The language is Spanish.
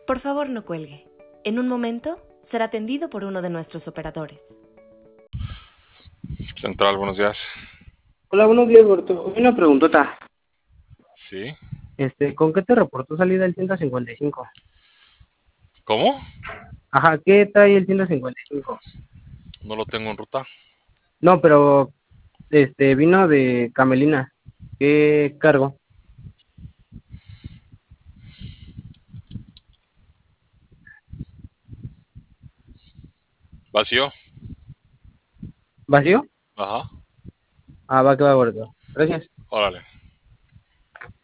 Por favor, no cuelgue. En un momento será atendido por uno de nuestros operadores. Central, buenos días. Hola, buenos días, Berto. Una preguntota. Sí. ¿Con qué te reportó salida el 155? ¿Cómo? Ajá, ¿qué trae el 155? No lo tengo en ruta. No, pero, vino de Camelina. ¿Qué cargo? Vacío. ¿Vacío? Ajá. Ah, va que va, Berto. Gracias. Órale.